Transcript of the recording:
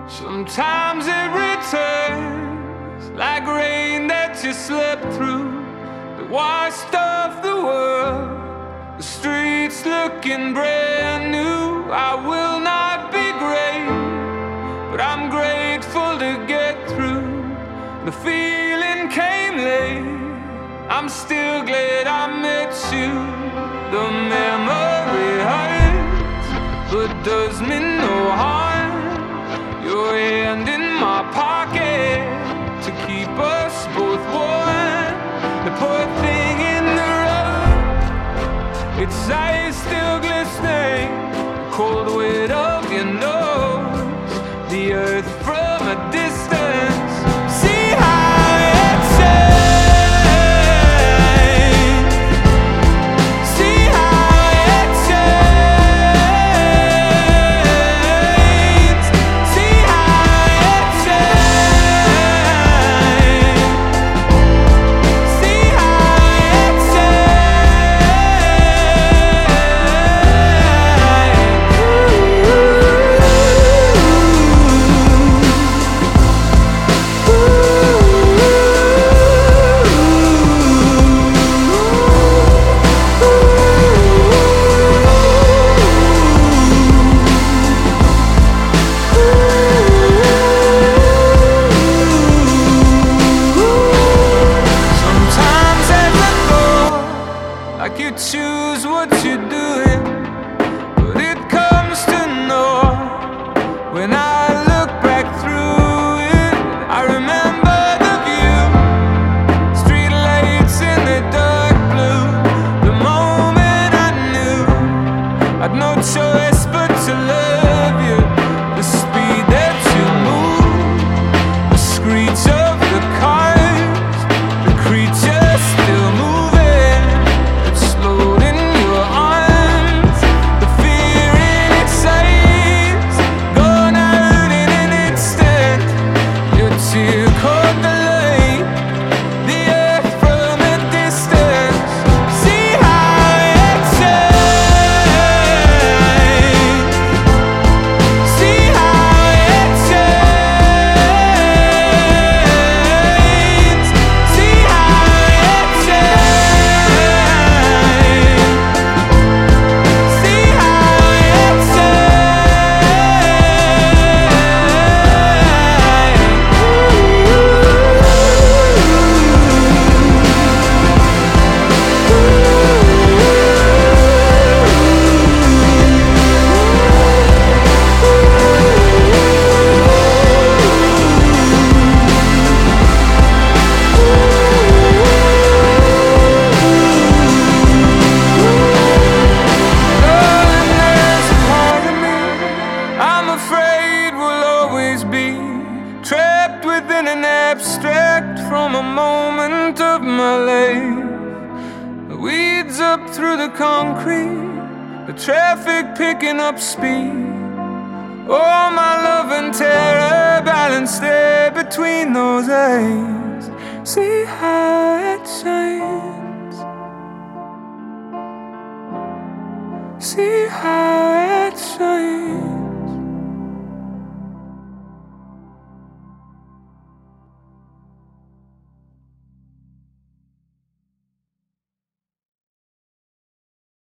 Sometimes it returns like rain that you slept through, that washed off the world, the streets looking brand new. I will not be great, but I'm grateful to get through. The feeling came late, I'm still glad I met you. The memory hurts, but does me no harm. Your hand in my pocket to keep us both warm. The poor thing in the road, its eyes still glistening, the cold weight of your nose, the earth from a distance. See how it changed. See how it changed. See how it changed. See how it Sometimes as I go, like you choose what you're doing, but it comes to naught. When I look back through it, I remember the view, street lights in the dark blue. The moment I knew I'd no choice but to love you. The speed that you move, the screech of the cars, the creature still moving, exploding your arms. The fear in its eyes, gone out in an instant. Your tear caught the light, the earth from a distance. See how it changed. See how it changed. See how it changed. See how it Darling, there's a part of me I'm afraid will always be trapped within an abstract from a moment of my life. The weeds up through the concrete, the traffic picking up speed. Oh, my love and terror balanced there between those eyes. See how it shines.